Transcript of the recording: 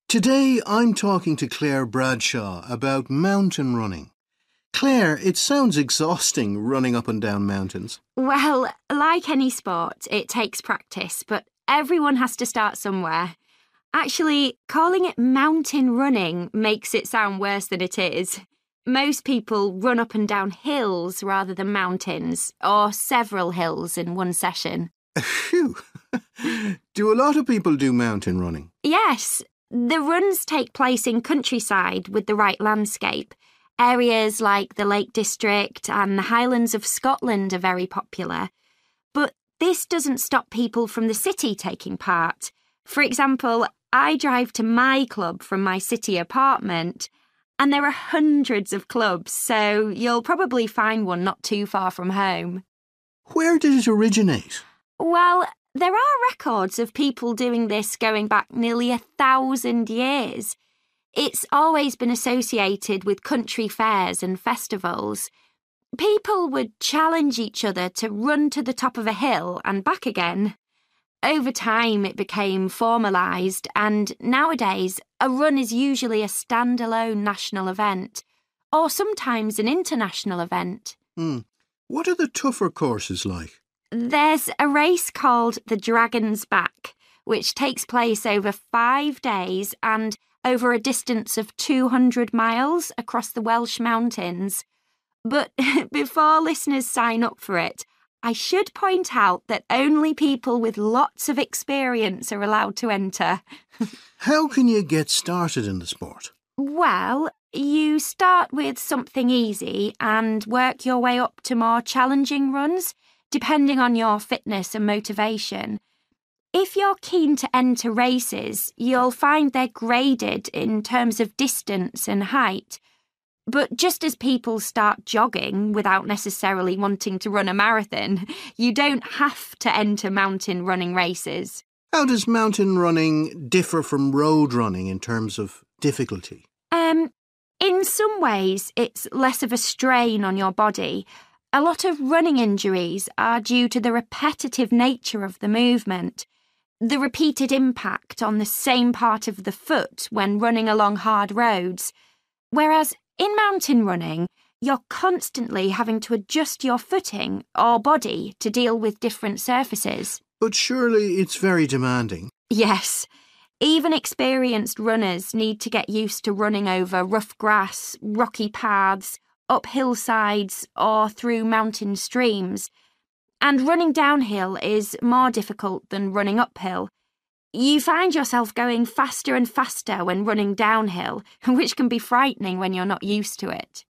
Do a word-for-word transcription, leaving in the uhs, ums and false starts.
Today I'm talking to Claire Bradshaw about mountain running. Claire, it sounds exhausting running up and down mountains. Well, like any sport, it takes practice, but everyone has to start somewhere. Actually, calling it mountain running makes it sound worse than it is. Most people run up and down hills rather than mountains, or several hills in one session. Phew! Do a lot of people do mountain running? Yes. The runs take place in countryside with the right landscape. Areas like the Lake District and the Highlands of Scotland are very popular. But this doesn't stop people from the city taking part. For example, I drive to my club from my city apartment, and there are hundreds of clubs, so you'll probably find one not too far from home. Where did it originate? Well, there are records of people doing this going back nearly a thousand years. It's always been associated with country fairs and festivals. People would challenge each other to run to the top of a hill and back again. Over time, it became formalised, and nowadays, a run is usually a standalone national event, or sometimes an international event. Hmm. What are the tougher courses like? There's a race called the Dragon's Back, which takes place over five days and over a distance of two hundred miles across the Welsh mountains. But before listeners sign up for it, I should point out that only people with lots of experience are allowed to enter. How can you get started in the sport? Well, you start with something easy and work your way up to more challenging runs, depending on your fitness and motivation. If you're keen to enter races, you'll find they're graded in terms of distance and height. But just as people start jogging without necessarily wanting to run a marathon, you don't have to enter mountain running races. How does mountain running differ from road running in terms of difficulty? Um, in some ways, it's less of a strain on your body. A lot of running injuries are due to the repetitive nature of the movement, the repeated impact on the same part of the foot when running along hard roads, whereas in mountain running, you're constantly having to adjust your footing or body to deal with different surfaces. But surely it's very demanding. Yes. Even experienced runners need to get used to running over rough grass, rocky paths, up hillsides or through mountain streams. And running downhill is more difficult than running uphill. You find yourself going faster and faster when running downhill, which can be frightening when you're not used to it.